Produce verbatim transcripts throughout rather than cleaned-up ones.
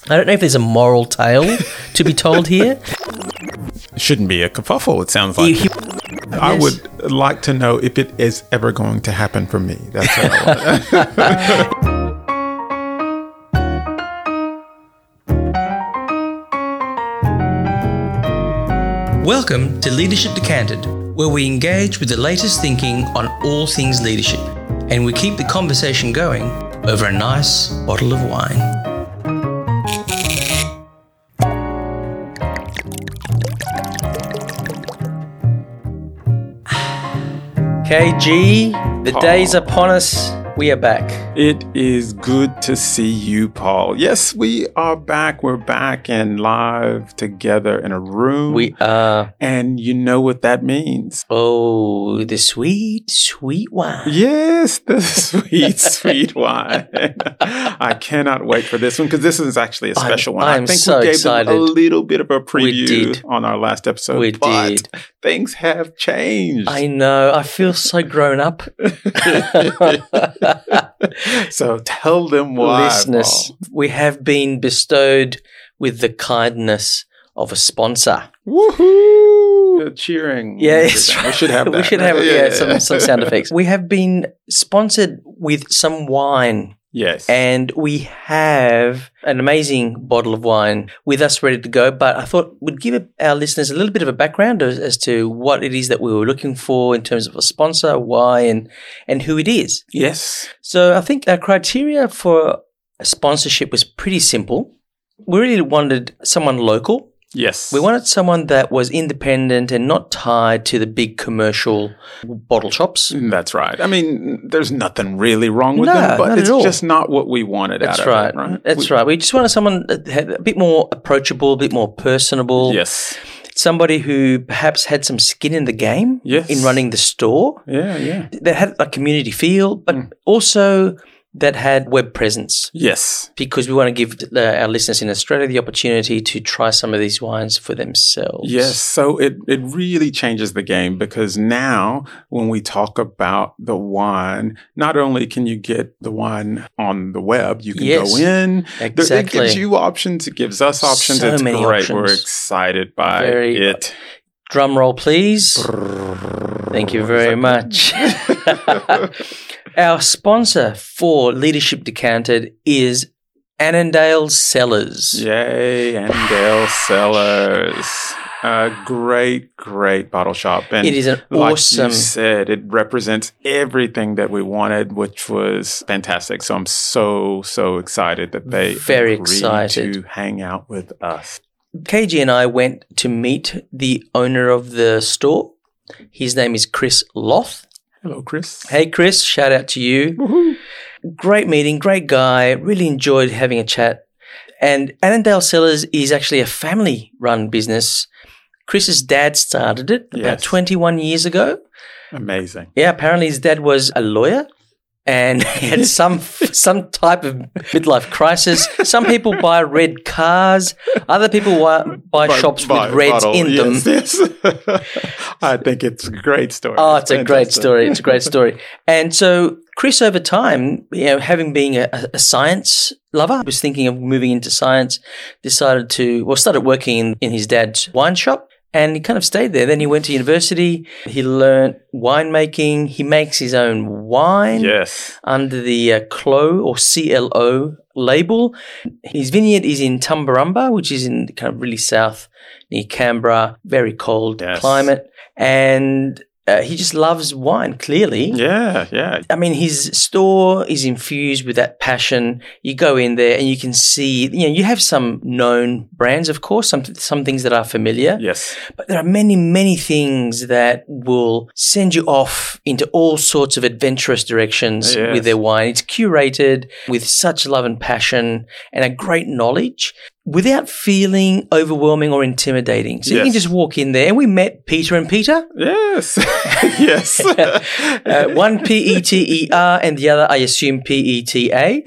I don't know if there's a moral tale to be told here. It shouldn't be a kerfuffle, it sounds like. You- I Yes. would like to know if it is ever going to happen for me. That's what I want. Welcome to Leadership Decanted, where we engage with the latest thinking on all things leadership, and we keep the conversation going over a nice bottle of wine. K G, the day's upon us. We are back. It is good to see you, Paul. Yes, we are back. We're back and live together in a room. We are. And you know what that means. Oh, the sweet, sweet wine. Yes, the sweet, sweet wine. I cannot wait for this one because this is actually a special I'm, one. I'm I think so we gave excited. them a little bit of a We did. preview on our last episode. We but did. Things have changed. I know. I feel so grown up. So tell them why. Listeners, Paul. we have been bestowed with the kindness of a sponsor. Woohoo! Cheering. Yeah, it's right. We should have that. We should have yeah, some, some sound effects. We have been sponsored with some wine. Yes. And we have an amazing bottle of wine with us ready to go. But I thought we'd give our listeners a little bit of a background as, as to what it is that we were looking for in terms of a sponsor, why, and, and who it is. Yes. So I think our criteria for a sponsorship was pretty simple. We really wanted someone local. Yes. We wanted someone that was independent and not tied to the big commercial bottle shops. That's right. I mean, there's nothing really wrong with No, them, but not it's at all. just not what we wanted That's out right. of it, right? That's We- right. We just wanted someone that had a bit more approachable, a bit more personable. Yes. Somebody who perhaps had some skin in the game Yes. in running the store. Yeah, yeah. That had a community feel, but Mm. also that had web presence. Yes. Because we want to give uh, our listeners in Australia the opportunity to try some of these wines for themselves. Yes. So it, it really changes the game because now when we talk about the wine, not only can you get the wine on the web, you can Yes. go in. Exactly. It gives you options. It gives us options. So it's many great. options. We're excited by Very- it. Drum roll, please. Thank you very much. Our sponsor for Leadership Decanted is Annandale Cellars. Yay, Annandale Cellars. A great, great bottle shop. And It is an like awesome- you said, it represents everything that we wanted, which was fantastic. So I'm so, so excited that they Very agreed excited. to hang out with us. K G and I went to meet the owner of the store. His name is Chris Loth. Hello, Chris. Hey, Chris, shout out to you. Woohoo. Great meeting, great guy. Really enjoyed having a chat. And Annandale Cellars is actually a family-run business. Chris's dad started it about Yes. twenty-one years ago. Amazing. Yeah, apparently his dad was a lawyer and he had some some type of midlife crisis. Some people buy red cars. Other people buy, buy But- shops but- with reds bottle, in them. yes, Yes. I think it's a great story. Oh, it's a great fantastic. story. It's a great story. And so Chris, over time, you know, having been a, a science lover, was thinking of moving into science, decided to, well, started working in, in his dad's wine shop. And he kind of stayed there. Then he went to university. He learned winemaking. He makes his own wine Yes. under the uh, C L O or C L O label. His vineyard is in Tumbarumba, which is in kind of really south near Canberra, very cold Yes. climate. And uh, he just loves wine, clearly. Yeah, yeah. I mean, his store is infused with that passion. You go in there and you can see, you know, you have some known brands, of course, some some things that are familiar. Yes. But there are many, many things that will send you off into all sorts of adventurous directions Yes. with their wine. It's curated with such love and passion and a great knowledge without feeling overwhelming or intimidating. So you can Yes. just walk in there. And we met Peter and Peter. Yes. yes. uh, one P E T E R and the other, I assume, P E T A.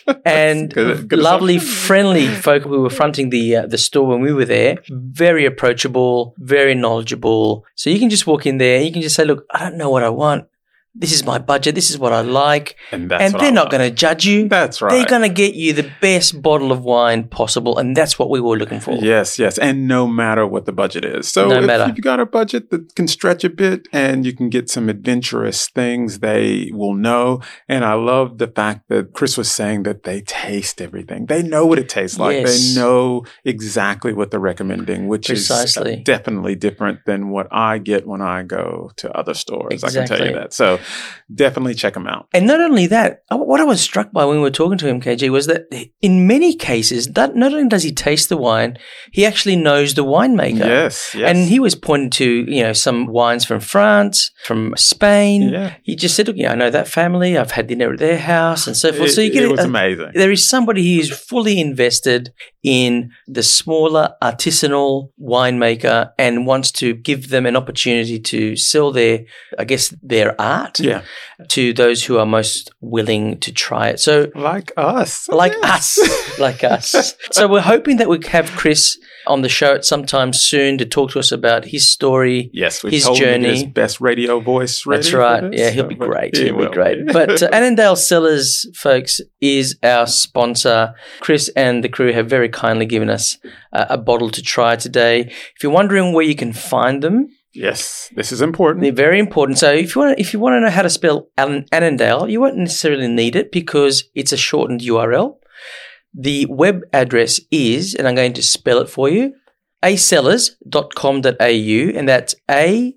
And Good- good lovely, assumption. friendly folk who were fronting the uh, the store when we were there. Very approachable, very knowledgeable. So you can just walk in there and you can just say, look, I don't know what I want. This is my budget. This is what I like. And that's and what they're I not love. going to judge you. That's right. They're going to get you the best bottle of wine possible. And that's what we were looking for. Yes, yes. And no matter what the budget is. So No if matter. you've got a budget that can stretch a bit and you can get some adventurous things, they will know. And I love the fact that Chris was saying that they taste everything. They know what it tastes like. Yes. They know exactly what they're recommending, which Precisely. is definitely different than what I get when I go to other stores. I can tell Exactly. you that. So definitely check them out. And not only that, uh, what I was struck by when we were talking to him, K G, was that in many cases, that not only does he taste the wine, he actually knows the winemaker. Yes, yes. And he was pointing to, you know, some wines from France, from Spain. Yeah. He just said, look, yeah, I know that family. I've had dinner at their house and so forth. It, so you get it was a- amazing. There is somebody who is fully invested in the smaller artisanal winemaker and wants to give them an opportunity to sell their, I guess, their art Yeah. to those who are most willing to try it. So, Like us. like Yes. us, like us. So we're hoping that we have Chris on the show at some time soon to talk to us about his story. Yes, we his told him to get journey. his best radio voice ready. That's for right. this, Yeah, he'll so- be but great. he He'll be will great. But uh, Annandale Cellars, folks, is our sponsor. Chris and the crew have very kindly given us uh, a bottle to try today. If you're wondering where you can find them, Yes, this is important. they're very important. So if you want to, if you want to know how to spell Ann- Annandale, you won't necessarily need it because it's a shortened U R L. The web address is, and I'm going to spell it for you, a cellars dot com dot a u, and that's A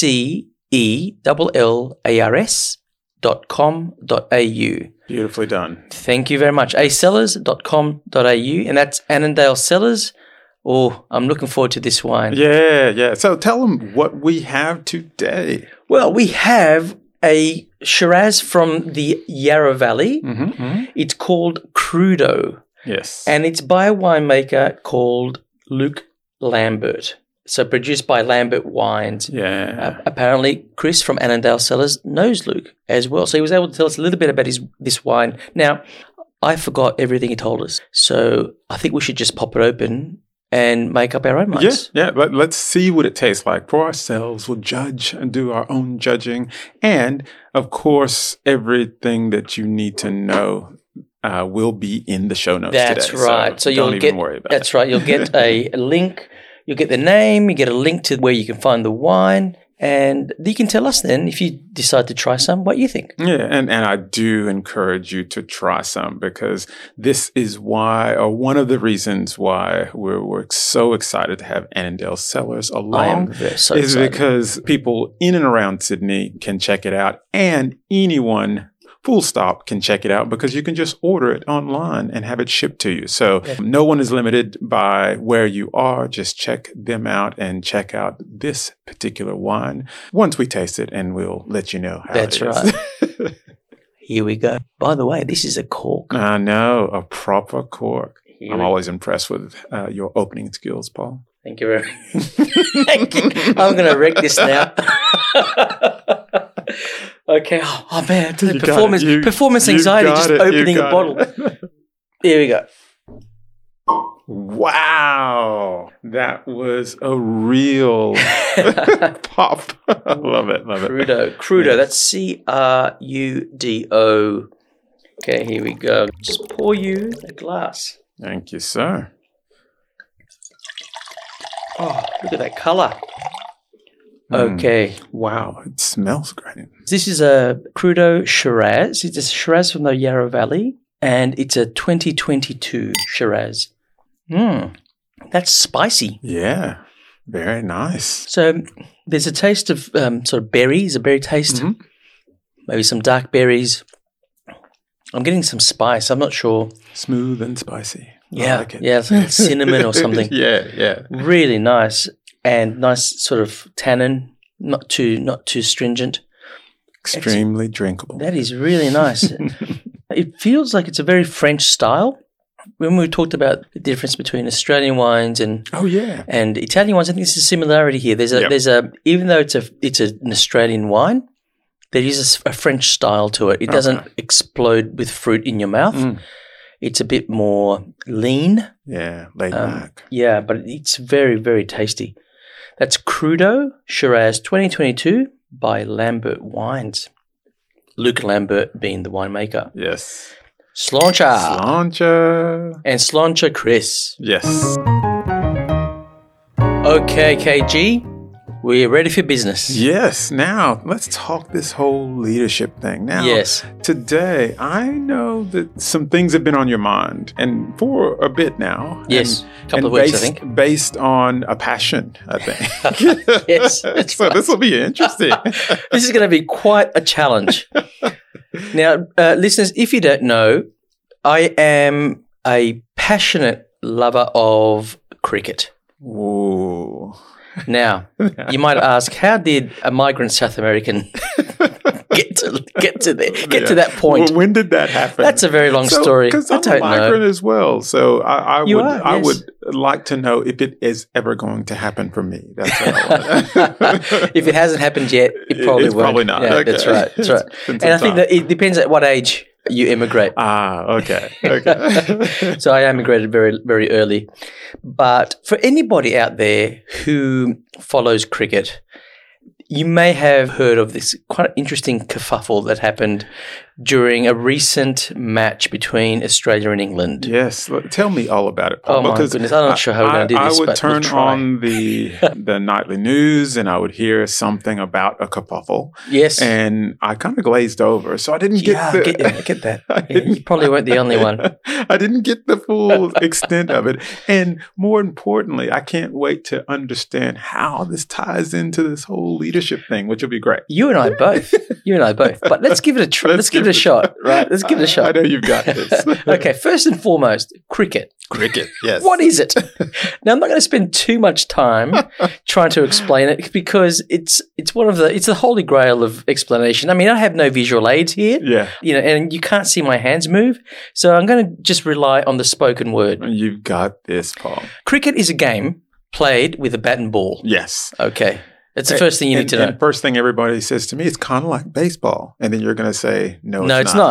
C E L L A R S dot com dot a u. Beautifully done. Thank you very much. a cellars dot com dot a u, and that's Annandale Cellars. Oh, I'm looking forward to this wine. Yeah, yeah. So tell them what we have today. Well, we have a Shiraz from the Yarra Valley. Mm-hmm. It's called Crudo, Yes. and it's by a winemaker called Luke Lambert. So produced by Lambert Wines. yeah. Uh, apparently, Chris from Annandale Cellars knows Luke as well. So he was able to tell us a little bit about his this wine. Now, I forgot everything he told us. So I think we should just pop it open and make up our own yeah, minds. yeah. But let's see what it tastes like for ourselves. We'll judge and do our own judging. And, of course, everything that you need to know uh, will be in the show notes That's today. right. So, don't you'll even get worry about that's it. right. You'll get a, a link. You'll get the name. You get a link to where you can find the wine, and you can tell us then if you decide to try some what you think. Yeah, and, and I do encourage you to try some because this is why, or one of the reasons why we're, we're so excited to have Annandale Cellars along. I am very so is excited. because people in and around Sydney can check it out, and anyone full stop can check it out because you can just order it online and have it shipped to you. So Yeah. no one is limited by where you are. Just check them out and check out this particular wine once we taste it, and we'll let you know how That's it is. right. Here we go. By the way, this is a cork. I know, a proper cork. Here I'm we- always impressed with uh, your opening skills, Paul. Thank you very much. Thank you. I'm going to wreck this now. Okay. Oh, oh, man, You got performance it. You- performance you anxiety got just it. You opening a got bottle. it. Here we go. Wow. That was a real pop. I love it. Love it. Crudo. Crudo. Yes. That's C R U D O. Okay, here we go. Just pour you a glass. Thank you, sir. Oh, look at that color. Mm. Okay. Wow. It smells great. This is a Crudo Shiraz. It's a Shiraz from the Yarra Valley, and it's a twenty twenty-two Shiraz. Mmm. That's spicy. Yeah. Very nice. So there's a taste of um, sort of berries, a berry taste, Mhm. maybe some dark berries. I'm getting some spice. I'm not sure. Smooth and spicy. I Yeah, like it. yeah, it's like cinnamon or something. yeah, yeah. Really nice and nice sort of tannin, not too not too stringent. Extremely drinkable. That is really nice. It feels like it's a very French style. When we talked about the difference between Australian wines and Oh, yeah. and Italian wines, I think there's a similarity here. There's a Yep. there's a even though it's a it's a, an Australian wine, there is a s- a, French style to it. It doesn't Okay. explode with fruit in your mouth. Mm. It's a bit more lean. Yeah, laid Um, back. Yeah, but it's very very tasty. That's Crudo Shiraz twenty twenty-two by Lambert Wines. Luke Lambert being the winemaker. Yes. Sláinte. Sláinte. And Sláinte Chris. Yes. Okay, K G, we're ready for business. Yes. Now, let's talk this whole leadership thing. Now, Yes. today, I know that some things have been on your mind, and for a bit now. Yes, and, a couple and of weeks, based, I think. Based on a passion, I think. Yes, that's so right. this will be interesting. This is going to be quite a challenge. Now, uh, listeners, if you don't know, I am a passionate lover of cricket. Ooh. Now, you might ask, how did a migrant South American get to get to there, get Yeah. to that point? Well, when did that happen? That's a very long So, story. Because I I'm don't a migrant know. as well, so I, I You would are, I yes. would like to know if it is ever going to happen for me. That's what I want. If it hasn't happened yet, it probably It's won't. probably not. Yeah, Okay. that's right. That's right. It's been And I some think that it depends at what age you immigrate. Ah, okay, okay. So I immigrated very, very early. But for anybody out there who follows cricket, you may have heard of this quite interesting kerfuffle that happened during a recent match between Australia and England. Yes, look, tell me all about it, Paul. Oh, my because goodness. I'm not sure how we're I- gonna do I this, would but we'll turn try. on the the nightly news and I would hear something about a kerfuffle, Yes. and I kind of glazed over, so I didn't get yeah, the. I get, I get that. I Yeah, didn't- you probably weren't the only one. I didn't get the full extent of it. And more importantly, I can't wait to understand how this ties into this whole leadership thing, which will be great. You and I both. You and I both. But let's give it a try. Let's, Let's give give it a it- shot, right? Let's give it a I shot. know you've got this. Okay, first and foremost, cricket. Cricket, yes. What is it? Now, I'm not going to spend too much time trying to explain it because it's it's one of the it's the holy grail of explanation. I mean, I have no visual aids here, Yeah, you know, and you can't see my hands move, so I'm going to just rely on the spoken word. you've got this, Paul. Cricket is a game played with a bat and ball. Yes. Okay, that's the first thing you and, need to know. And first thing everybody says to me, it's kind of like baseball. And then you're going to say, no, No, it's, it's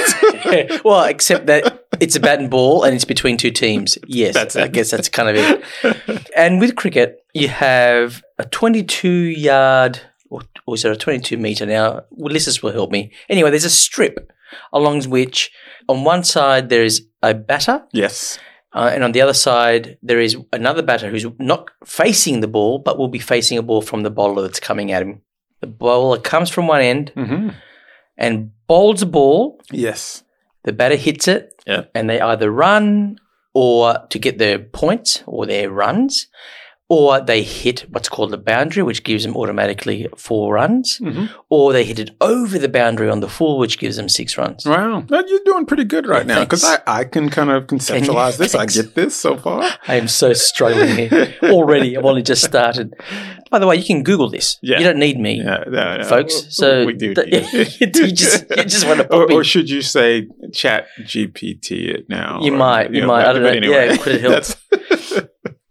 not. Well, except that it's a bat and ball and it's between two teams. Yes, That's I it. guess that's kind of it. And with cricket, you have a twenty-two yard, or, or is it a twenty-two metre now? Well, listeners will help me. Anyway, there's a strip along which on one side there is a batter Yes. uh, and on the other side there is another batter who's not facing the ball but will be facing a ball from the bowler that's coming at him. The bowler comes from one end Mm-hmm. and bowls a ball. Yes. The batter hits it, Yeah. and they either run or to get their points or their runs, or they hit what's called the boundary, which gives them automatically four runs, Mm-hmm. or they hit it over the boundary on the full, which gives them six runs. Wow. Now, you're doing pretty good right Yeah, now because I, thanks. I can kind of conceptualize this. I Thanks. get this so far. I am so struggling here already. I've only just started. By the way, you can Google this. Yeah. You don't need me, Yeah, no, no. folks. So we do. th- need- you just you just want to pop or, in. or should you say Chat G P T it now? You or, might, you know, might. I don't but know. Anyway, Yeah, could it help? That's-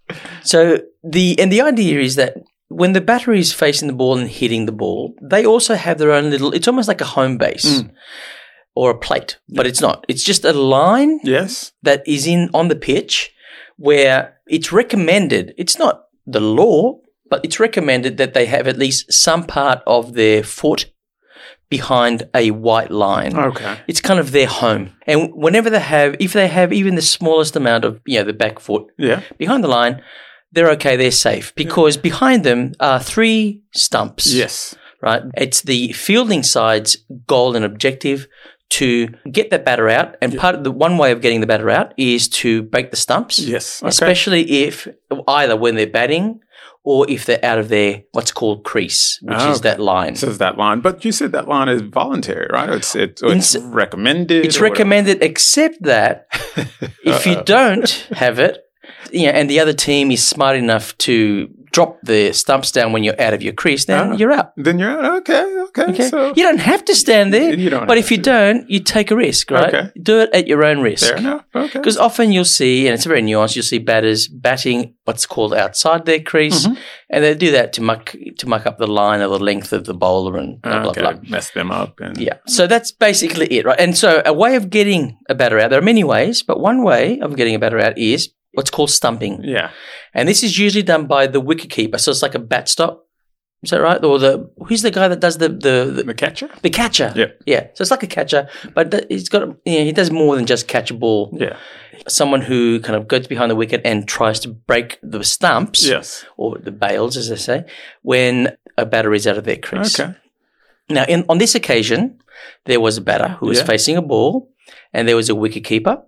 So the and the idea is that when the batter is facing the ball and hitting the ball, they also have their own little. It's almost like a home base Mm. or a plate, but it's not. It's just a line yes. that is in on the pitch where it's recommended. It's not the law, but it's recommended that they have at least some part of their foot behind a white line. Okay. It's kind of their home. And whenever they have, if they have even the smallest amount of, you know, the back foot Yeah. behind the line, they're okay, they're safe because behind them are three stumps. Yes. Right? It's the fielding side's goal and objective to get that batter out. And part of the one way of getting the batter out is to break the stumps. Yes. Okay. Especially if either when they're batting or if they're out of their what's called crease, which Ah, is okay. that line. Says that line, but you said that line is voluntary, right? It's it's, it's Ins- recommended. It's or whatever. recommended, except that if you Uh-oh. don't have it, you know, and the other team is smart enough to drop the stumps down when you're out of your crease, then Ah. you're out. Then you're out. Okay. Okay. Okay, So you don't have to stand there, You don't but have if you to. don't, you take a risk, right? Okay. Do it at your own risk. fair enough. Okay. Because often you'll see, and it's very nuanced, you'll see batters batting what's called outside their crease, Mhm. and they do that to muck to muck up the line or the length of the bowler and blah blah okay. blah. Mess them up. And Yeah, so that's basically it, right? And so a way of getting a batter out, there are many ways, but one way of getting a batter out is what's called stumping. Yeah. And this is usually done by the wicketkeeper. So it's like a bat stop. Is that right? Or the who's the guy that does the the the, The catcher? the catcher? Yeah. yeah. So it's like a catcher, but th- he's got you know, he does more than just catch a ball. Yeah. Someone who kind of goes behind the wicket and tries to break the stumps, Yes. or the bails, as they say, when a batter is out of their crease. Okay. Now, in, on this occasion, there was a batter who was Yeah. facing a ball, and there was a wicket keeper,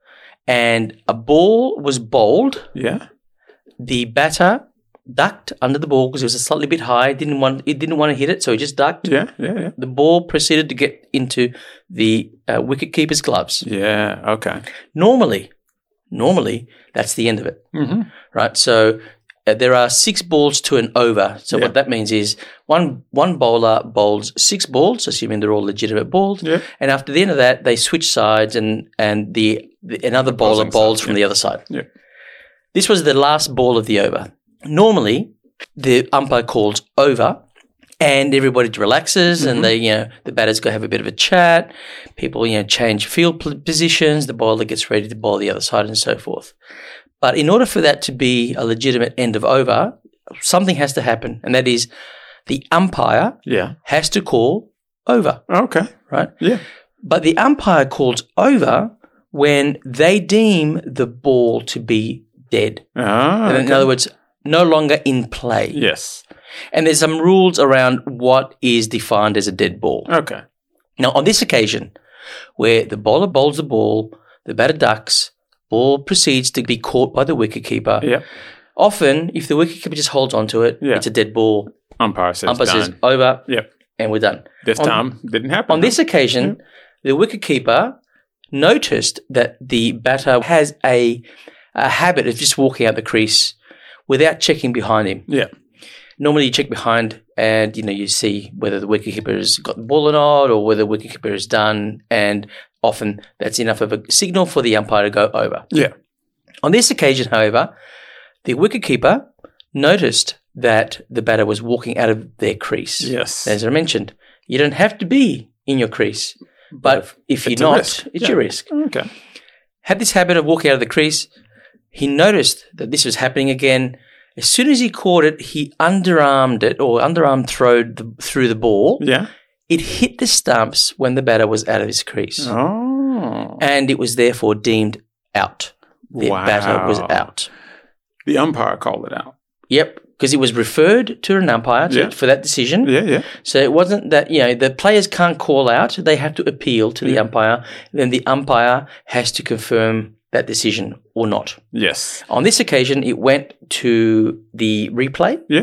and a ball was bowled. Yeah. The batter ducked under the ball because it was a slightly bit high. Didn't want it didn't want to hit it, so he just ducked. Yeah. Yeah. Yeah. The ball proceeded to get into the uh, wicket keeper's gloves. Yeah. Okay. Normally, normally that's the end of it, Mm-hmm. right? So uh, there are six balls to an over. So Yeah. what that means is one one bowler bowls six balls, assuming they're all legitimate balls, Yeah. and after the end of that, they switch sides, and and the, the another bowler Opposing bowls side, from yeah. the other side. Yeah. This was the last ball of the over. Normally, the umpire calls over, and everybody relaxes, Mm-hmm. and they, you know, the batters go have a bit of a chat. People, you know, change field p- positions. The bowler gets ready to bowl the other side, and so forth. But in order for that to be a legitimate end of over, something has to happen, and that is the umpire Yeah. has to call over, Okay. right? Yeah. But the umpire calls over when they deem the ball to be dead. Ah. In okay. other words, no longer in play. Yes. And there's some rules around what is defined as a dead ball. Okay. Now, on this occasion, where the bowler bowls the ball, the batter ducks, ball proceeds to be caught by the wicketkeeper. Yeah. Often, if the wicketkeeper just holds onto it, Yeah. it's a dead ball. Umpire says Umpire done. says over, Yep. and we're done. This On- time didn't happen. On this occasion, the wicketkeeper noticed that the batter has a, a habit of just walking out the crease without checking behind him. Yeah. Normally you check behind and, you know, you see whether the wicketkeeper has got the ball or not, or whether the wicketkeeper is done, and often that's enough of a signal for the umpire to go over. Yeah. On this occasion, however, the wicketkeeper noticed that the batter was walking out of their crease. Yes. As I mentioned, you don't have to be in your crease, but if you're it's a not, risk. it's Yeah. your risk. Okay. Had this habit of walking out of the crease. He noticed that this was happening again. As soon as he caught it, he underarmed it or underarm throwed the, through the ball. Yeah. It hit the stumps when the batter was out of his crease, Oh. and it was therefore deemed out. The Wow. batter was out. The umpire called it out. Yep, because it was referred to an umpire to, Yeah. for that decision. Yeah. Yeah. So it wasn't that, you know, the players can't call out. They have to appeal to the Yeah. umpire. Then the umpire has to confirm that decision or not. Yes. On this occasion, it went to the replay, Yeah.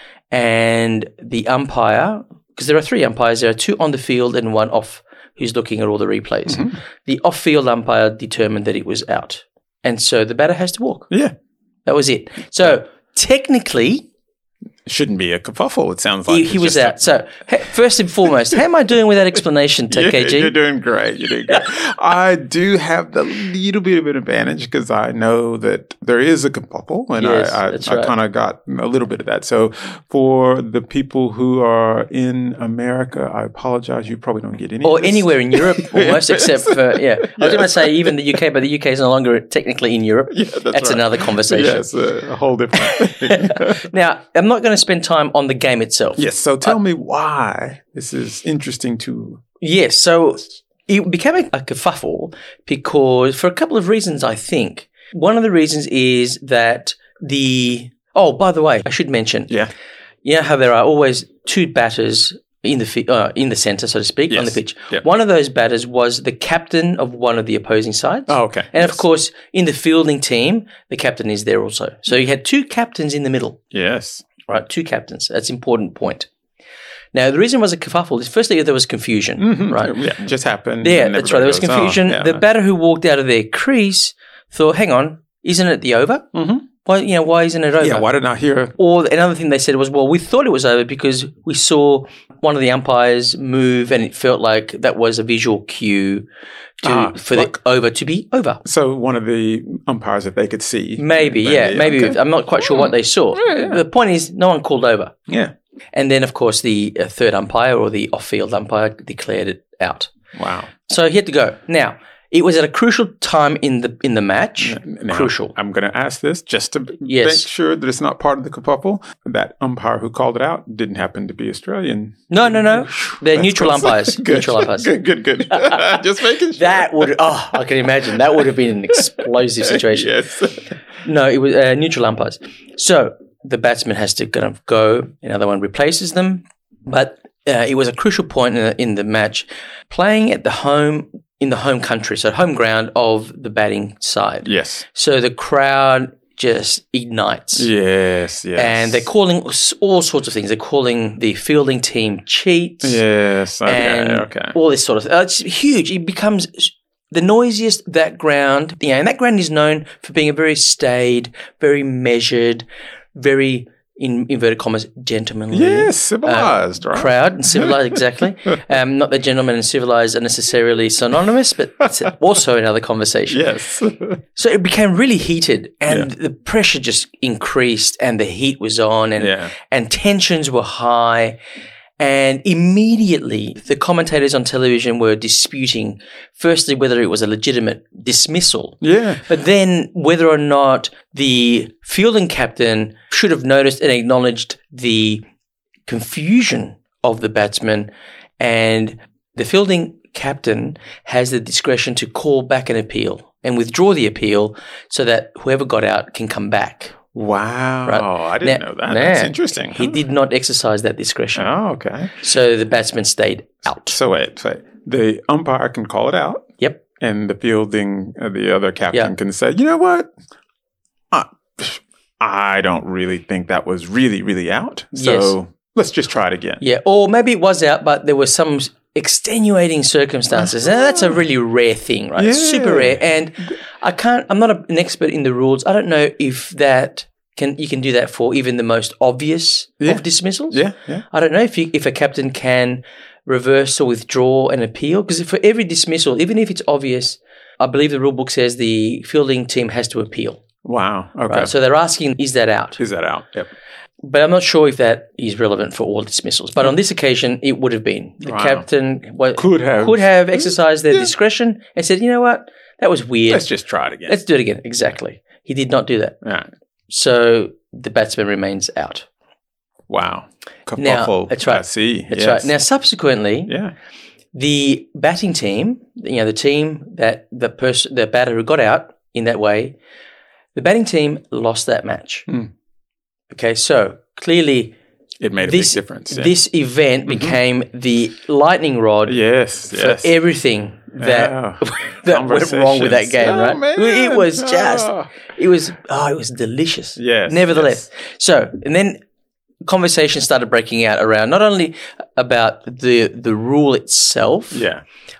and the umpire, because there are three umpires, there are two on the field and one off who's looking at all the replays. Mhm. The off-field umpire determined that it was out. And so the batter has to walk. Yeah. That was it. So technically, It shouldn't be a kerfuffle. It sounds like he, it's he was just a- out. So he- first and foremost, how am I doing with that explanation, T K G? You're doing great. You're doing great. I do have the little bit of an advantage because I know that there is a kerfuffle, and Yes, I, I, that's I right. kind of got a little bit of that. So for the people who are in America, I apologize. You probably don't get any. Or of this. anywhere in Europe, almost, except for, yeah. I was going to say even the U K, but the U K is no longer technically in Europe. Yeah, that's, That's right. another conversation. Yes, a, a whole different thing. Now, I'm not going to spend time on the game itself. Yes. So tell me why this is interesting to. Yes, so it became a, a kerfuffle because for a couple of reasons, I think. One of the reasons is that the oh, by the way, I should mention, Yeah. you know how there are always two batters in the fi- uh, in the center, so to speak, on the Yes. pitch. Yep. One of those batters was the captain of one of the opposing sides. Oh, okay. And Yes. of course, in the fielding team, the captain is there also. So you had two captains in the middle. Yes. Right, two captains. That's an important point. Now, the reason it was a kerfuffle is firstly there was confusion, Mhm. right? Yeah. It just happened. Yeah, and that's right. There was everybody goes, confusion. oh, yeah. The batter who walked out of their crease thought, "Hang on, isn't it the over? Mhm. Why, you know, why isn't it over?" Yeah. Why didn't I hear? Or another thing they said was, "Well, we thought it was over because we saw one of the umpires move, and it felt like that was a visual cue to, Ah, for like- the over to be over." So one of the umpires that they could see. Maybe, yeah, maybe. okay. I'm not quite sure what they saw. Yeah, yeah. The point is, no one called over. Yeah. And then, of course, the uh, third umpire or the off-field umpire declared it out. Wow. So he had to go. Now, It was at a crucial time in the in the match. Now, crucial. I'm going to ask this just to Yes. make sure that it's not part of the kerfuffle. That umpire who called it out didn't happen to be Australian. No, no, no. They're That's neutral close. umpires. Good. Neutral umpires. Good, good, good. Just making sure. That would, oh, I can imagine. That would have been an explosive situation. Yes. No, it was uh, neutral umpires. So the batsman has to kind of go. Another one replaces them. But uh, it was a crucial point in the, in the match, playing at the home in the home country, so home ground of the batting side. Yes. So the crowd just ignites. Yes, yes. And they're calling all sorts of things. They're calling the fielding team cheats. Yes. Okay, and okay. all this sort of uh, it's huge. It becomes the noisiest that ground. You know, and that ground is known for being a very staid, very measured, very, in inverted commas, gentlemanly. Yes, civilized, uh, right? Crowd and civilized, exactly. Um, not that gentleman and civilized are necessarily synonymous, but it's also another conversation. Yes. So it became really heated, and Yeah. the pressure just increased, and the heat was on, and Yeah. and tensions were high. And immediately, the commentators on television were disputing, firstly, whether it was a legitimate dismissal, Yeah. but then whether or not the fielding captain should have noticed and acknowledged the confusion of the batsman. And the fielding captain has the discretion to call back an appeal and withdraw the appeal so that whoever got out can come back. Wow. Right. I didn't Now- know that. now, That's interesting. He huh? did not exercise that discretion. Oh, okay. So the batsman stayed out. So wait, wait. The umpire can call it out, Yep. and the fielding, uh, the other captain Yeah. can say, you know what? Uh, I don't really think that was really, really out. So Yes. let's just try it again. Yeah. Or maybe it was out, but there were some extenuating circumstances. And that's a really rare thing, right? It's super Yeah. rare. And I can't, I'm not a- an expert in the rules. I don't know if that can, you can do that for even the most obvious Yeah. of dismissals. Yeah, yeah. I don't know if you, if a captain can reverse or withdraw an appeal, because for every dismissal, even if it's obvious, I believe the rule book says the fielding team has to appeal. Wow. Okay. Right? So they're asking, is that out? Is that out? Yep. But I'm not sure if that is relevant for all dismissals. But on this occasion, it would have been. The Wow. captain wa- Could have. could have exercised their discretion and said, you know what, that was weird. Let's just try it again. Let's do it again. Exactly. He did not do that. Yeah. So the batsman remains out. Wow. Now, Kerfuffle. that's right. I see. That's Yes. right. Now, subsequently, Yeah. the batting team, you know, the team that the person, the batter who got out in that way, the batting team lost that match. Hmm. Okay, so clearly It made a this big difference. Yeah. this event became the lightning rod yes. for Yes. everything that Yeah. that went wrong with that game, Oh, right? man. It was just, Oh. it was, oh, it was delicious. Yes, Nevertheless, so and then conversation started breaking out around not only about the the rule itself, Yeah.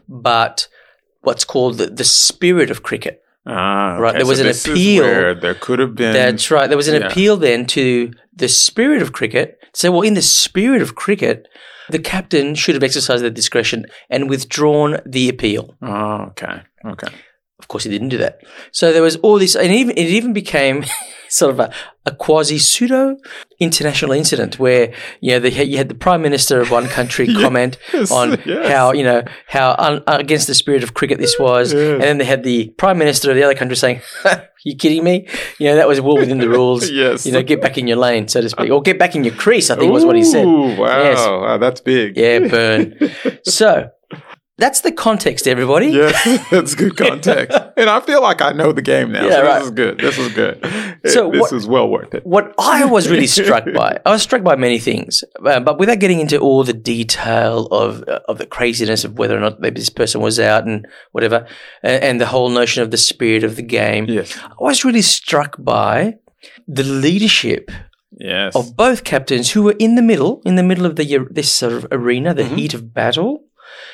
but what's called the, the spirit of cricket. Ah, Right, okay. there was So an this is appeal. where there could have been. That's right. There was an yeah. appeal then to the spirit of cricket. So, well, in the spirit of cricket, the captain should have exercised their discretion and withdrawn the appeal. Oh, okay. Okay. Of course, he didn't do that. So there was all this, and even it even became sort of a, a quasi pseudo international incident where you know the, you had the prime minister of one country comment Yes, on yes. how you know how un, against the spirit of cricket this was, Yes. and then they had the prime minister of the other country saying, "You kidding me? You know that was well within the rules. Yes. You know, get back in your lane, so to speak, or get back in your crease." I think was what he said. Ooh, wow. Yes. Wow, that's big. Yeah, burn. So that's the context, everybody. Yeah, that's good context. And I feel like I know the game now. Yeah, so right. This is good. This is good. So this what- is well worth it. What I was really struck by, I was struck by many things, uh, but without getting into all the detail of uh, of the craziness of whether or not maybe this person was out and whatever, and, and the whole notion of the spirit of the game, Yes. I was really struck by the leadership Yes. of both captains who were in the middle, in the middle of the this sort of arena, the heat of battle,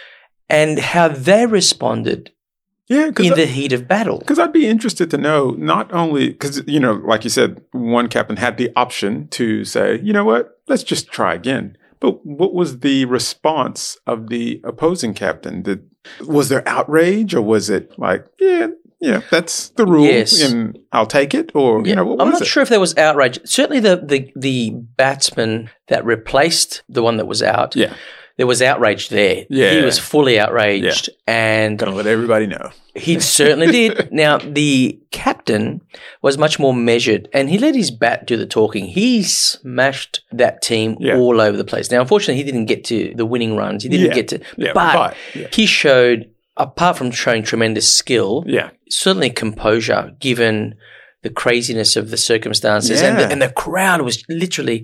and how they responded yeah, in because the heat of battle. Because I'd be interested to know not only because, you know, like you said, one captain had the option to say, you know what, let's just try again. But what was the response of the opposing captain? Did, was there outrage or was it like, yeah, yeah, that's the rule Yes. and I'll take it? Or, you know, what I'm was not it? sure if there was outrage. Certainly the, the, the batsman that replaced the one that was out, Yeah. there was outrage there. Yeah. He was fully outraged, and Gonna let everybody know. he certainly did. Now, the captain was much more measured, and he let his bat do the talking. He smashed that team Yeah. all over the place. Now, unfortunately, he didn't get to the winning runs. He didn't Yeah. get to, Yeah, but, but, yeah. he showed, apart from showing tremendous skill, Yeah. certainly composure, given the craziness of the circumstances, and, the, Yeah. and the crowd was literally.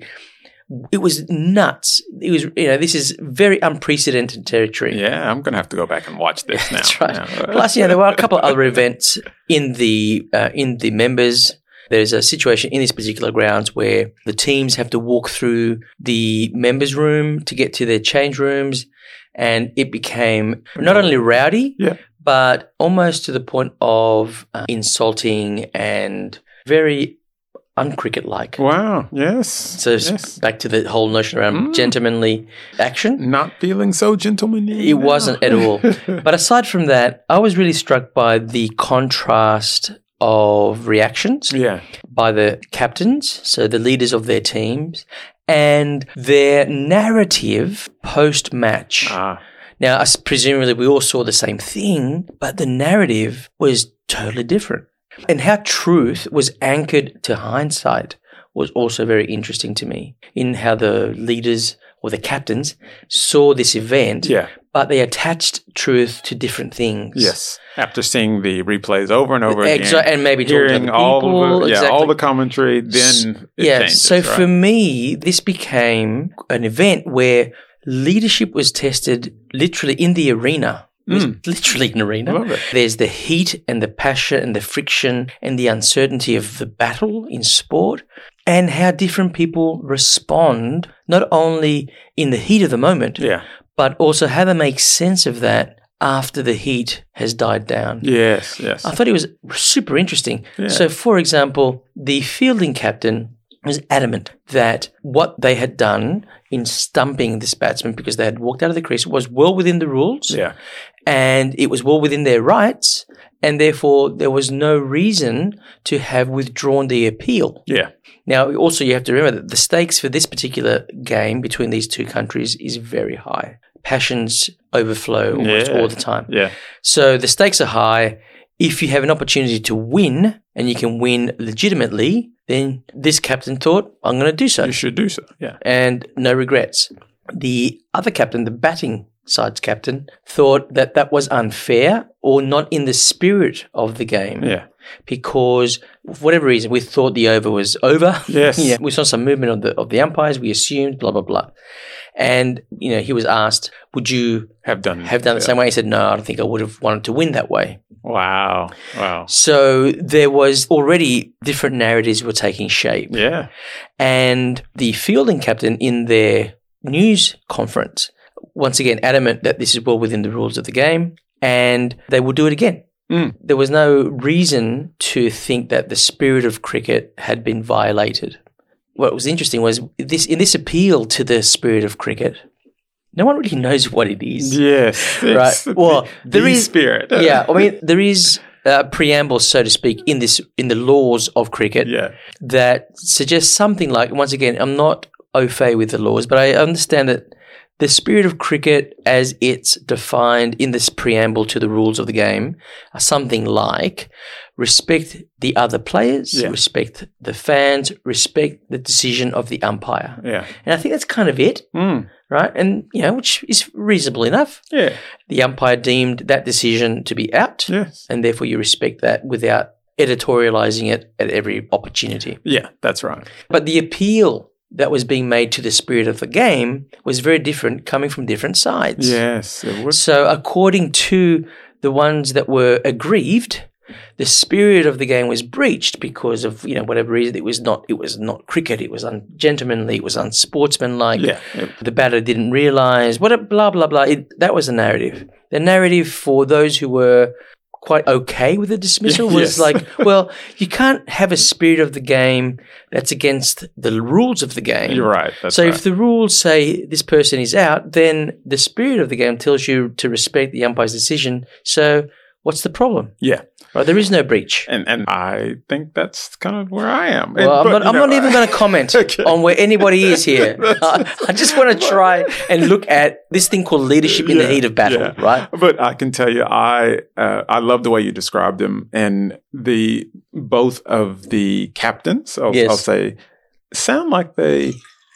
It was nuts. It was, you know, this is very unprecedented territory. Yeah, I'm gonna have to go back and watch this now. That's right. Yeah. Plus, you know, there were a couple of other events in the uh, in the members. There's a situation in these particular grounds where the teams have to walk through the members' room to get to their change rooms, and it became not only rowdy, Yeah. but almost to the point of uh, insulting and very uncricket-like. Wow. Yes. So s- yes. back to the whole notion around Mm. gentlemanly action. Not feeling so gentlemanly. It now. wasn't at all. But aside from that, I was really struck by the contrast of reactions Yeah. by the captains, so the leaders of their teams, and their narrative post-match. Ah. Now, us- presumably we all saw the same thing, but the narrative was totally different. And how truth was anchored to hindsight was also very interesting to me, in how the leaders or the captains saw this event, Yeah. but they attached truth to different things. Yes. After seeing the replays over and over Exa- again, and maybe talking to hearing other all people, the yeah exactly. all the commentary, then it yeah, changes. so right? for me, this became an event where leadership was tested literally in the arena. It was Mm. literally an arena. Love it. There's the heat and the passion and the friction and the uncertainty of the battle in sport, and how different people respond, not only in the heat of the moment, yeah. but also how they make sense of that after the heat has died down. Yes. Yes. I thought it was super interesting. Yeah. So, for example, the fielding captain was adamant that what they had done in stumping this batsman, because they had walked out of the crease, was well within the rules, yeah. and it was well within their rights, and therefore there was no reason to have withdrawn the appeal. Yeah. Now, also you have to remember that the stakes for this particular game between these two countries is very high. Passions overflow almost Yeah. all the time. Yeah. So the stakes are high. If you have an opportunity to win, and you can win legitimately, then this captain thought, I'm going to do so. You should do so. Yeah. And no regrets. The other captain, the batting side's captain, thought that that was unfair or not in the spirit of the game. Yeah. Because for whatever reason, we thought the over was over. Yes. Yeah, we saw some movement of the of the umpires. We assumed blah blah blah, and you know he was asked, "Would you Have done have done the yeah. same way?" He said, "No, I don't think I would have wanted to win that way." Wow. Wow. So there was already different narratives were taking shape, Yeah. and the fielding captain in their news conference once again adamant that this is well within the rules of the game, and they will do it again. Mm. There was no reason to think that the spirit of cricket had been violated. What was interesting was this in this appeal to the spirit of cricket, no one really knows what it is. Yes. Right. It's Well, the, there the is- spirit. Yeah, I mean, there is a preamble, so to speak, in this in the laws of cricket Yeah. that suggests something like, once again, I'm not au fait with the laws, but I understand that the spirit of cricket as it's defined in this preamble to the rules of the game are something like respect the other players, Yeah. respect the fans, respect the decision of the umpire. Yeah. And I think that's kind of it, Mm. right? And, you know, which is reasonable enough. Yeah. The umpire deemed that decision to be out, Yes. and therefore you respect that without editorializing it at every opportunity. Yeah. That's right. But the appeal that was being made to the spirit of the game was very different, coming from different sides. Yes. It was. So according to the ones that were aggrieved, the spirit of the game was breached because of, you know, whatever reason. It was not it was not cricket, it was ungentlemanly, it was unsportsmanlike. Yeah. It- The batter didn't realise, what a blah, blah, blah. It, that was the narrative. The narrative for those who were quite okay with the dismissal was Yes. like, well, you can't have a spirit of the game that's against the rules of the game. You're right. That's so right. if the rules say this person is out, then the spirit of the game tells you to respect the umpire's decision. So what's the problem? Yeah. Right, there is no breach. And and I think that's kind of where I am. Well, and, I'm, but, not, I'm know, not even going to comment okay. on where anybody is here. I, I just want to try and look at this thing called leadership in yeah, the heat of battle, yeah. right? But I can tell you, I uh, I love the way you described them, and the both of the captains, I'll, Yes. I'll say, sound like they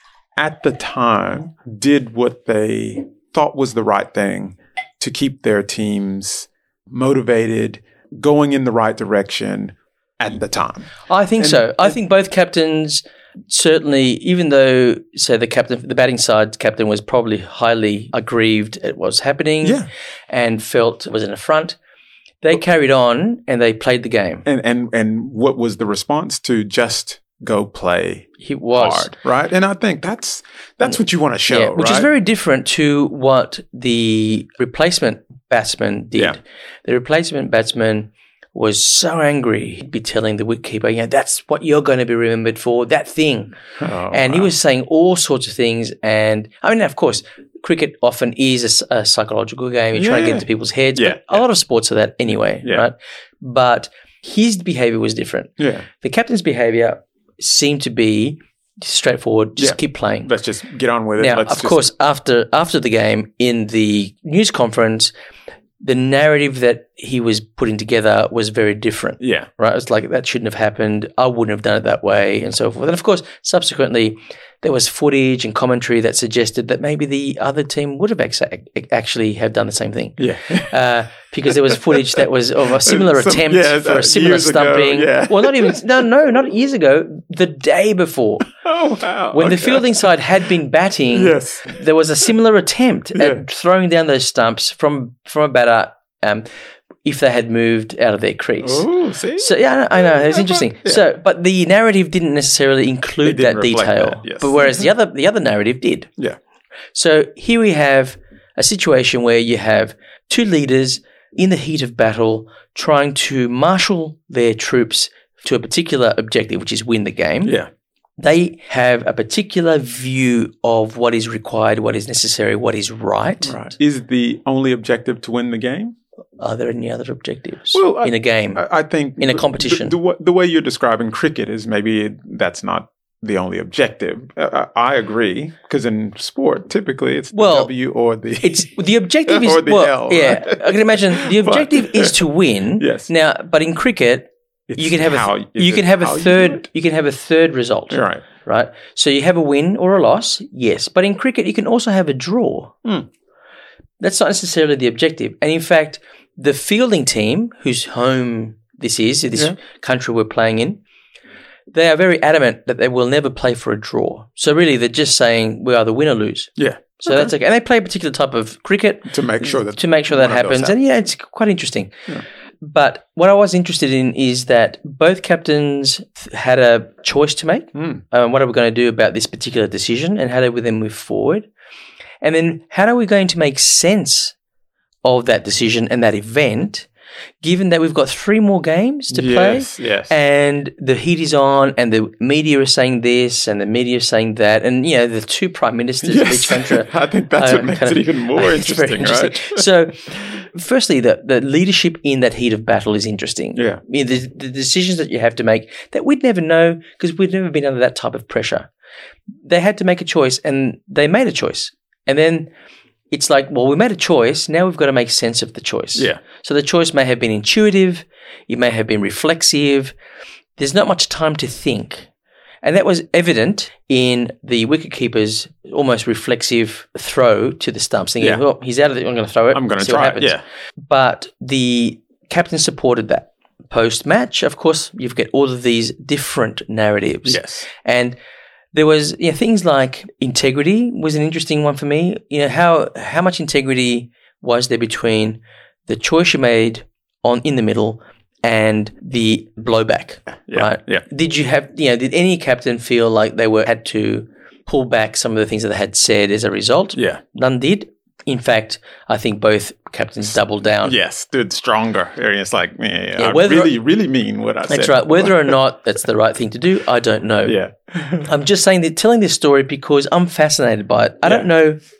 at the time did what they thought was the right thing to keep their teams motivated, going in the right direction at the time. I think And- so. I think both captains certainly, even though, say, the captain, the batting side captain was probably highly aggrieved at what was happening Yeah. and felt it was an affront, they carried on and they played the game. And and and what was the response to just go play It was. hard, right? And I think that's that's what you want to show, Yeah, which right? is very different to what the replacement batsman did. Yeah. The replacement batsman was so angry. He'd be telling the wicketkeeper, "Yeah, that's what you're going to be remembered for, that thing." Oh, and he wow. was saying all sorts of things. And I mean, of course, cricket often is a s- a, psychological game. You try to get Yeah. into people's heads. Yeah, But a lot of sports are that anyway, Yeah. right? But his behavior was different. Yeah, The captain's behavior seemed to be straightforward. Just Yeah. keep playing. let's just get on with it. Now, Let's of just- course, after after the game in the news conference, the narrative that he was putting together was very different. yeah, Right? It was like, that shouldn't have happened. I wouldn't have done it that way, and so forth. And of course, subsequently, there was footage and commentary that suggested that maybe the other team would have ex- actually have done the same thing. yeah. Uh, because there was footage that was of a similar Some- attempt yeah, for a uh, similar years ago, stumping. yeah. Well, not even, no, no, not years ago, the day before. Oh wow! When the okay. fielding side had been batting, yes, there was a similar attempt Yeah. at throwing down those stumps from, from a batter um, if they had moved out of their crease. oh, see, So yeah, I know, I know it's interesting. Yeah. So, but the narrative didn't necessarily include It didn't that reflect detail, that, yes. but whereas the other the other narrative did. yeah, So here we have a situation where you have two leaders in the heat of battle trying to marshal their troops to a particular objective, which is win the game. yeah, They have a particular view of what is required, what is necessary, what is right. right. Is the only objective to win the game? Are there any other objectives Well, I- in a game? I, I think In a the- competition. the, the, wa- the way you're describing cricket is maybe that's not the only objective. I, I I agree because in sport, typically it's the Well, W or the It's the objective is Or the well, L, yeah. right? I can imagine the But- objective is to win. Yes. Now, but in cricket, It's you can have a how- th- is you can it have how a you do third it? you can have a third result. right. Right. So you have a win or a loss, yes. But in cricket, you can also have a draw. Hmm. That's not necessarily the objective. And in fact, the fielding team, whose home this is, this Yeah. country we're playing in, they are very adamant that they will never play for a draw. So really, they're just saying we either win or lose. Yeah. So that's okay. And they play a particular type of cricket To make sure that to make sure that one of those happens. And yeah, it's quite interesting. Yeah. But what I was interested in is that both captains th- had a choice to make. Mm. Um, what are we going to do about this particular decision, and how do we then move forward? And then how are we going to make sense of that decision and that event, given that we've got three more games to yes, play? yes. And the heat is on, and the media is saying this, and the media is saying that, and you know the two prime ministers of each country. I think that's uh, what makes kind it of- even more it's very interesting, right? So, firstly, the, the leadership in that heat of battle is interesting. Yeah. I mean, the, the decisions that you have to make that we'd never know because we'd never been under that type of pressure. They had to make a choice, and they made a choice. And then it's like, well, we made a choice. Now we've got to make sense of the choice. Yeah. So the choice may have been intuitive. It may have been reflexive. There's not much time to think. And that was evident in the wicketkeeper's almost reflexive throw to the stumps, thinking, Yeah. well, he's out of it. I'm going to throw it. I'm going to see what try it. happens. Yeah. But the captain supported that. Post-match, of course, you've got all of these different narratives. Yes. And there was you know, things like integrity was an interesting one for me. You know, how how much integrity was there between the choice you made on in the middle and the blowback, Yeah. right? Yeah. Did you have, you know, did any captain feel like they were had to pull back some of the things that they had said as a result? Yeah. None did. In fact, I think both captains doubled down. Yes, stood stronger. And it's like, yeah, Yeah, I whether- really, really mean what I said. That's right. Whether or not that's the right thing to do, I don't know. Yeah. I'm just saying that telling this story because I'm fascinated by it. I Yeah. don't know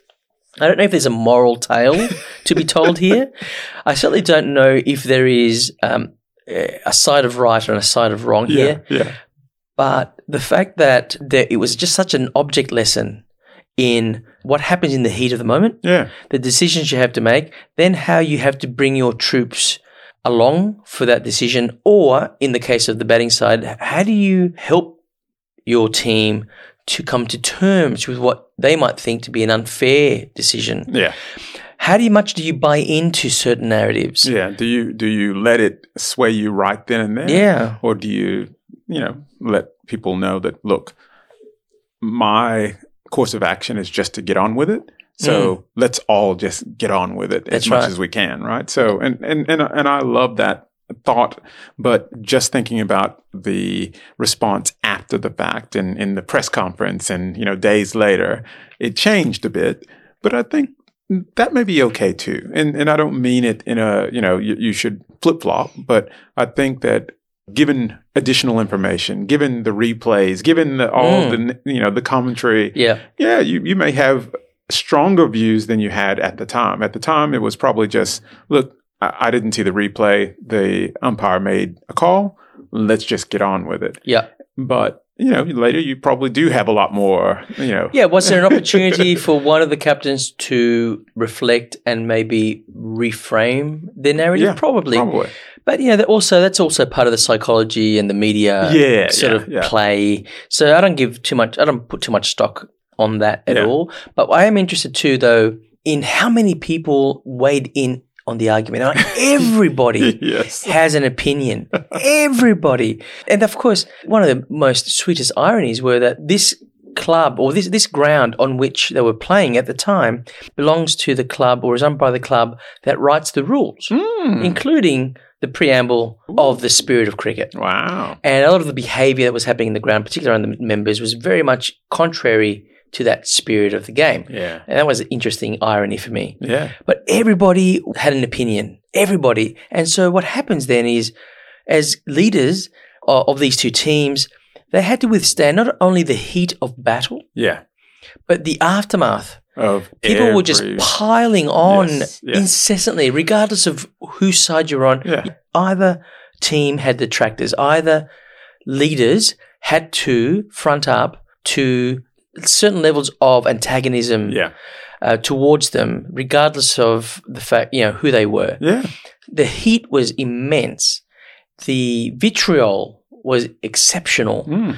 I don't know if there's a moral tale to be told here. I certainly don't know if there is um, a side of right and a side of wrong yeah, here. Yeah. But the fact that there, it was just such an object lesson in what happens in the heat of the moment, Yeah. the decisions you have to make, then how you have to bring your troops along for that decision, or in the case of the batting side, how do you help your team to come to terms with what they might think to be an unfair decision? Yeah. How do you, much do you buy into certain narratives? Yeah. Do you do you let it sway you right then and there? Yeah. Or do you, you know, let people know that, look, my course of action is just to get on with it. So mm. let's all just get on with it That's as much right. as we can, right? So, and, and, and, and I love that thought, but just thinking about the response after the fact and in the press conference and, you know, days later, it changed a bit, but I think that may be okay too. And, and I don't mean it in a, you know, you, you should flip flop, but I think that given additional information, given the replays, given the, all mm. the, you know, the commentary, yeah, yeah, you, you may have stronger views than you had at the time. At the time, it was probably just, look, I, I didn't see the replay. The umpire made a call. Let's just get on with it. Yeah. But, you know, later you probably do have a lot more, you know. Yeah, was there an opportunity for one of the captains to reflect and maybe reframe their narrative? Yeah, probably. Probably. But, you know, that also that's also part of the psychology and the media yeah, sort yeah, of yeah. play. So I don't give too much, I don't put too much stock on that at Yeah. all. But I am interested too, though, in how many people weighed in on the argument. Now, everybody yes. has an opinion. Everybody. And of course, one of the most sweetest ironies were that this club or this, this ground on which they were playing at the time belongs to the club or is owned by the club that writes the rules, Mm. including the preamble of the spirit of cricket. Wow. And a lot of the behaviour that was happening in the ground, particularly on the members, was very much contrary to that spirit of the game. Yeah. And that was an interesting irony for me. Yeah. But everybody had an opinion. Everybody. And so what happens then is, as leaders of, of these two teams, they had to withstand not only the heat of battle, Yeah. but the aftermath. Of People every, were just piling on Yes, yes. incessantly, regardless of whose side you're on. Yeah. Either team had detractors. Either leaders had to front up to certain levels of antagonism Yeah. uh, towards them, regardless of the fact, you know, who they were. Yeah. The heat was immense. The vitriol was exceptional. Mm.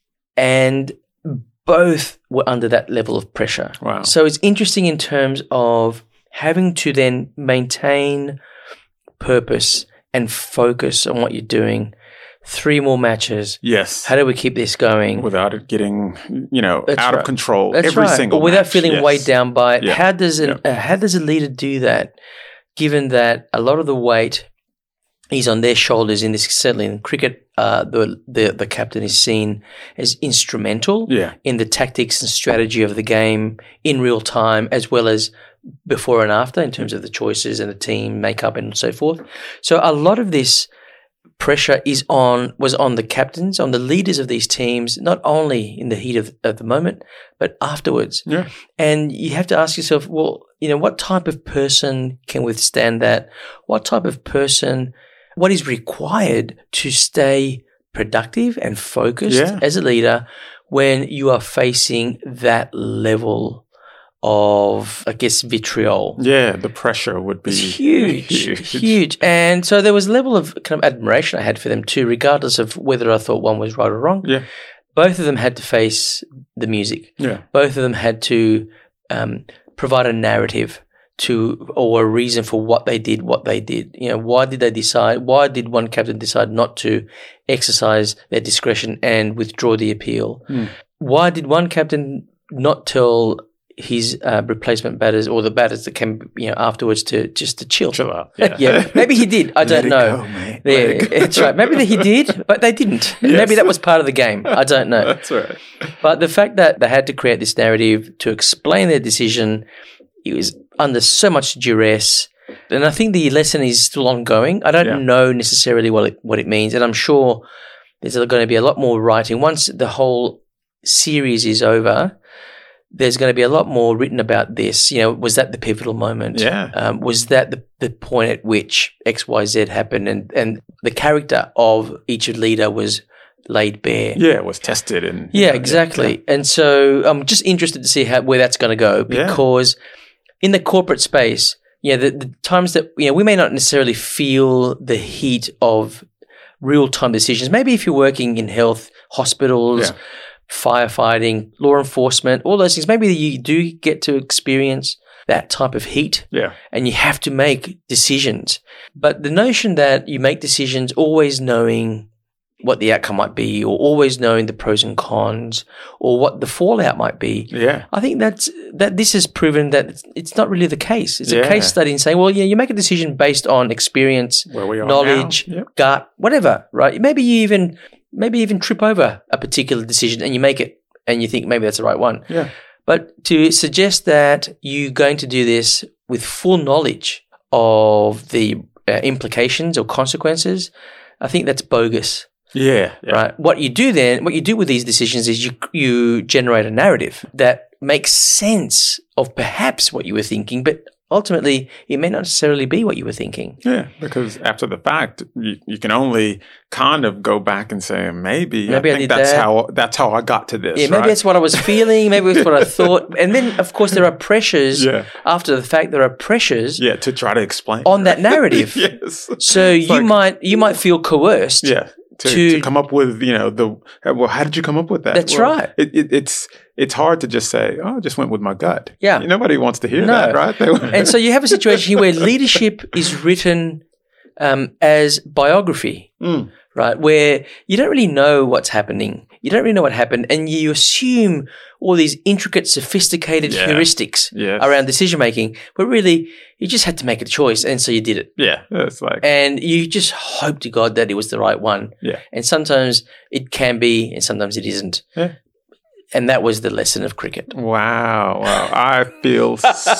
And both were under that level of pressure. Wow. So it's interesting in terms of having to then maintain purpose and focus on what you're doing. Three more matches. Yes. How do we keep this going? Without it getting, you know, That's out right. of control That's every right. single Or without match. feeling Yes. weighed down by it. Yeah. How does an, Yeah. uh, how does a leader do that, given that a lot of the weight is on their shoulders in this, certainly in cricket, uh, the, the the captain is seen as instrumental Yeah. in the tactics and strategy of the game in real time, as well as before and after in terms of the choices and the team makeup and so forth. So a lot of this pressure is on was on the captains, on the leaders of these teams, not only in the heat of, of the moment, but afterwards. Yeah. And you have to ask yourself, well, you know, what type of person can withstand that? What type of person, what is required to stay productive and focused Yeah. as a leader when you are facing that level of, I guess, vitriol? Yeah, the pressure would be It's huge, huge. And so there was a level of kind of admiration I had for them too, regardless of whether I thought one was right or wrong. Yeah. Both of them had to face the music. Yeah. Both of them had to um, provide a narrative to or a reason for what they did, what they did. You know, why did they decide? Why did one captain decide not to exercise their discretion and withdraw the appeal? Mm. Why did one captain not tell his uh, replacement batters or the batters that came, you know, afterwards to just to chill? Chill out. Yeah. Yeah, maybe he did. I Let don't it know. go, mate. Yeah, Let it go. that's right. Maybe that he did, but they didn't. Yes. Maybe that was part of the game. I don't know. That's right. But the fact that they had to create this narrative to explain their decision, it was under so much duress. And I think the lesson is still ongoing. I don't Yeah. know necessarily what it, what it means. And I'm sure there's going to be a lot more writing. Once the whole series is over, there's going to be a lot more written about this. You know, was that the pivotal moment? Yeah. Um, was that the, the point at which X, Y, Z happened, and, and the character of each leader was laid bare? Yeah, it was tested. and Yeah, exactly. Yeah. And so I'm just interested to see how where that's going to go, because yeah. in the corporate space, yeah, the, the times that, you know, we may not necessarily feel the heat of real-time decisions. Maybe if you're working in health, hospitals, yeah. firefighting, law enforcement, all those things, maybe you do get to experience that type of heat. Yeah. And you have to make decisions. But the notion that you make decisions always knowing what the outcome might be, or always knowing the pros and cons, or what the fallout might be. Yeah. I think that's that this has proven that it's, it's not really the case. It's yeah. a case study in saying, well, yeah, you make a decision based on experience, Where we are knowledge, yep. gut, whatever, right? Maybe you even maybe even trip over a particular decision and you make it and you think maybe that's the right one. Yeah. But to suggest that you're going to do this with full knowledge of the uh, implications or consequences, I think that's bogus. Yeah, yeah. Right. What you do then, what you do with these decisions is you you generate a narrative that makes sense of perhaps what you were thinking, but ultimately it may not necessarily be what you were thinking. Yeah, because after the fact, you, you can only kind of go back and say, maybe, maybe I I think did that's that. how that's how I got to this. Yeah, maybe right? that's what I was feeling. Maybe it's what I thought. And then, of course, there are pressures yeah. after the fact. There are pressures, yeah, to try to explain on that narrative. yes. So It's you like, might you might feel coerced. yeah. To, to, to come up with, you know, the well, how did you come up with that? That's well, right. It, it, it's it's hard to just say, oh, I just went with my gut. Yeah. Nobody wants to hear No. that, right? They, and so you have a situation here where leadership is written um, as biography, mm. right? Where you don't really know what's happening. You don't really know what happened, and you assume all these intricate, sophisticated Yeah. heuristics Yes. around decision making, but really you just had to make a choice, and so you did it. yeah, it's like, And you just hope to God that it was the right one. yeah, And sometimes it can be, and sometimes it isn't. Yeah. And that was the lesson of cricket. wow, wow. I feel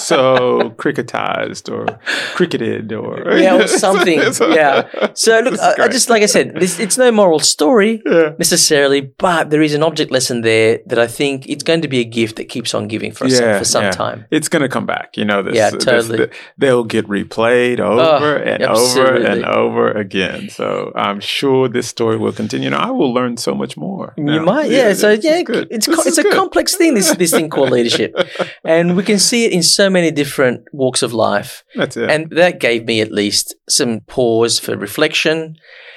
so cricketized or cricketed or Yeah, or something. Yeah. So look, This is I, I great. just like I said, this, it's no moral story Yeah. necessarily, but there is an object lesson there that I think it's going to be a gift that keeps on giving for some, for some yeah. time. It's going to come back. You know, this, Yeah, this- totally. th- they'll get replayed over and over absolutely. and over again. So I'm sure this story will continue. And I will learn so much more. You now. might, yeah. So this is yeah, good. it's This co- is it's a good. complex thing. This this thing called leadership, and we can see it in so many different walks of life. That's it. And that gave me at least some pause for reflection,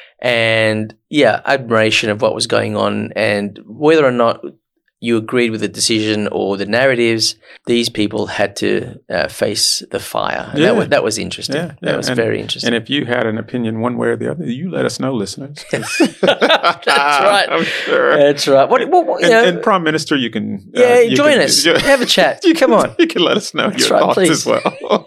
and yeah, admiration of what was going on, and whether or not you agreed with the decision or the narratives, these people had to uh, face the fire. And Yeah. That was that was interesting. Yeah, that yeah. was And- very interesting. And if you had an opinion one way or the other, you let us know, listeners. 'cause- That's right. I'm sure. That's right. What, what, what, you And, know, and Prime Minister, you can uh, yeah, you join can- us. you- Have a chat. you Come can- on. you can let us know That's your right, thoughts please. as well.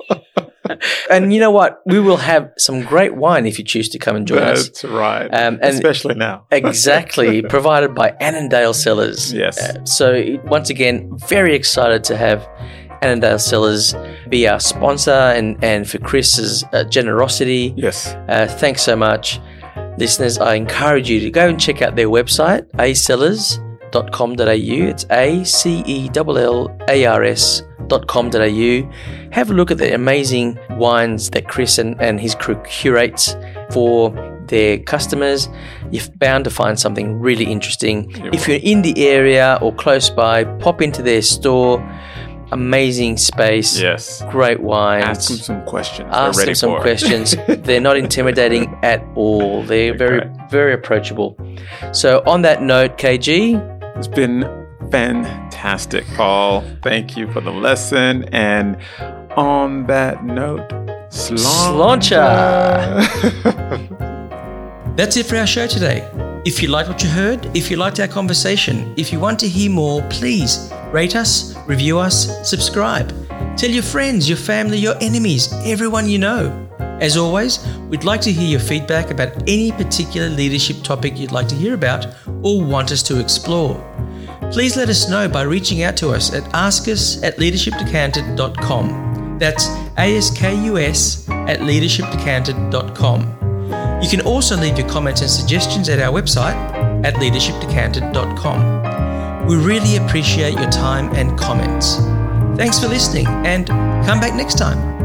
And you know what? We will have some great wine if you choose to come and join us. That's right, Um, and- especially now. Exactly, provided by Annandale Cellars. Yes. Uh, so once again, very excited to have Annandale Cellars be our sponsor, and, and for Chris's uh, generosity. Yes. Uh, thanks so much. Listeners, I encourage you to go and check out their website, a cellars dot com dot a u. It's A C E L L A R S dot com dot a u. Have a look at the amazing wines that Chris and, and his crew curates for their customers. You're bound to find something really interesting. You If will. you're in the area or close by, pop into their store. Amazing space. Yes. Great wines. Ask them some questions. Ask They're ready them some for it. questions. They're not intimidating at all. They're very, Okay. very approachable. So on that note, K G, It's been fantastic, Paul. Thank you for the lesson. And on that note, Sláinte. sláinte. That's it for our show today. If you liked what you heard, if you liked our conversation, if you want to hear more, please rate us, review us, subscribe. Tell your friends, your family, your enemies, everyone you know. As always, we'd like to hear your feedback about any particular leadership topic you'd like to hear about or want us to explore. Please let us know by reaching out to us at askus at leadership decanted dot com. That's A S K U S at leadership decanted dot com. You can also leave your comments and suggestions at our website at leadership decanted dot com. We really appreciate your time and comments. Thanks for listening, and come back next time.